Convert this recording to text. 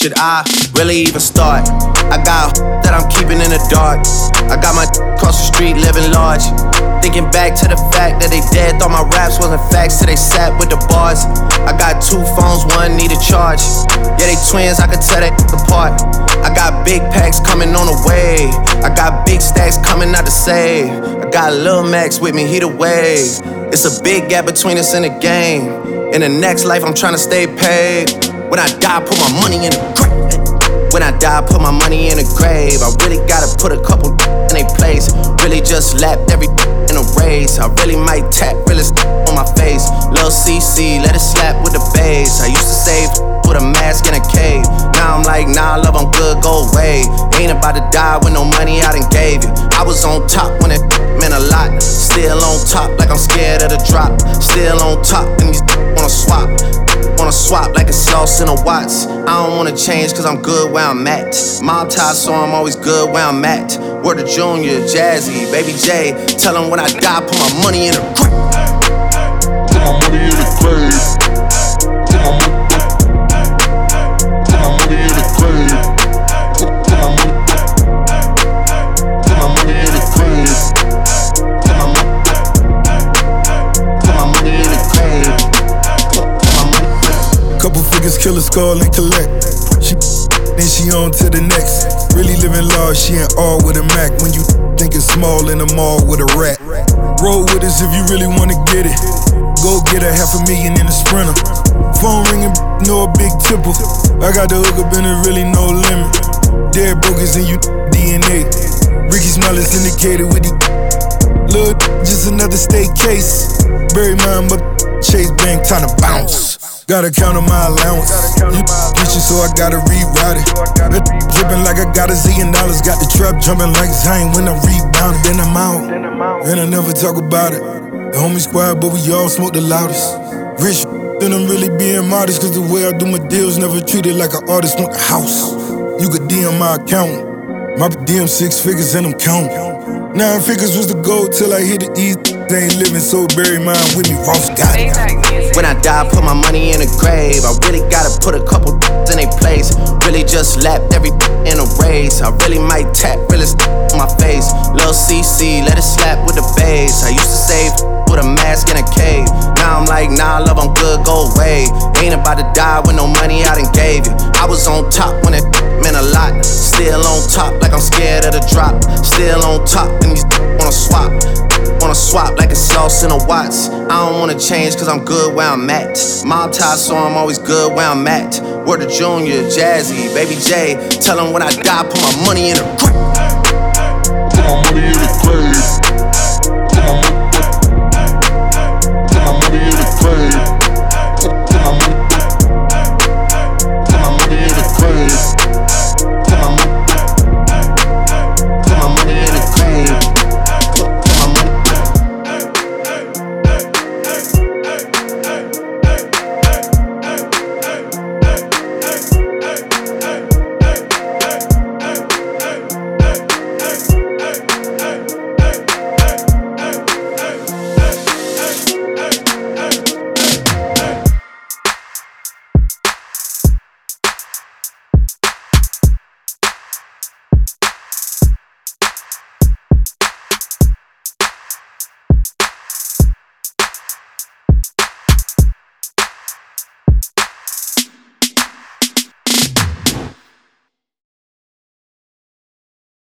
should I really even start? I got that I'm keeping in the dark. I got my across the street living large. Thinking back to the fact that they dead, thought my raps wasn't facts till they sat with the bars. I got 2 phones, one need a charge. Yeah, they twins, I could tell they apart. I got big packs coming on the way. I got big stacks coming out to save. I got Lil Max with me, he the wave. It's a big gap between us and the game. In the next life, I'm tryna stay paid. When I die, put my money in the grave. When I die, put my money in the grave. I really gotta put a couple in a place. Really just lapped every in a race. I really might tap realest on my face. Lil CC, let it slap with the bass. I used to save with a mask in a cave. Now I'm like, nah, love, I'm good, go away. Ain't about to die with no money I done gave you. I was on top when it meant a lot. Still on top like I'm scared of the drop. Still on top and these wanna swap. Wanna swap like it's sauce in a Watts. I don't wanna change cause I'm good where I'm at. Mob tie, so I'm always good where I'm at. Word to Junior, Jazzy, Baby J. Tell them when I die, put my money in the grave. Put my money in the grave. Put my money in the grave. Put my money in the grave. Put my money in the grave. Couple figures, kill a skull and collect. She then she on to the next. Really living large, she in all with a Mac. When you thinking small in the mall with a rat. Roll with us if you really wanna get it. Go get a $500,000 in a Sprinter. Phone ringing, no a big tipple. I got the hook up and there really no limit. Dead brokers in you DNA. Ricky Smiley syndicated with the look, just another state case. Bury mine, but Chase Bank time to bounce. Gotta count on my allowance. You bitchin', so I gotta reroute it. Drippin' like I got $1 zillion. Got the trap jumping like Zayn when I rebound. Then I'm out, and I never talk about it. The homie squad, but we all smoke the loudest. Rich, then I'm really being modest. Cause the way I do my deals, never treated like an artist. Want the house, you could DM my account. My DM 6 figures and I'm counting. 9 figures was the goal till I hit it easy. They ain't living, so bury mine with me. Ross got it. When I die, put my money in the grave. I really gotta put a couple in a place. Really just lapped every in a race. I really might tap realest on my face. Lil CC, let it slap with the bass. I used to save with a mask in a cave. Now I'm like, nah, love, I'm good, go away. Ain't about to die with no money I done gave you. I was on top when it meant a lot. Still on top like I'm scared of the drop. Still on top and these wanna swap. Wanna swap like it's sauce in a Watts. I don't wanna change cause I'm good where I'm at. Mob tie, so I'm always good where I'm at. Word to Junior, Jazzy, Baby J. Tell them when I die, put my money in the grave.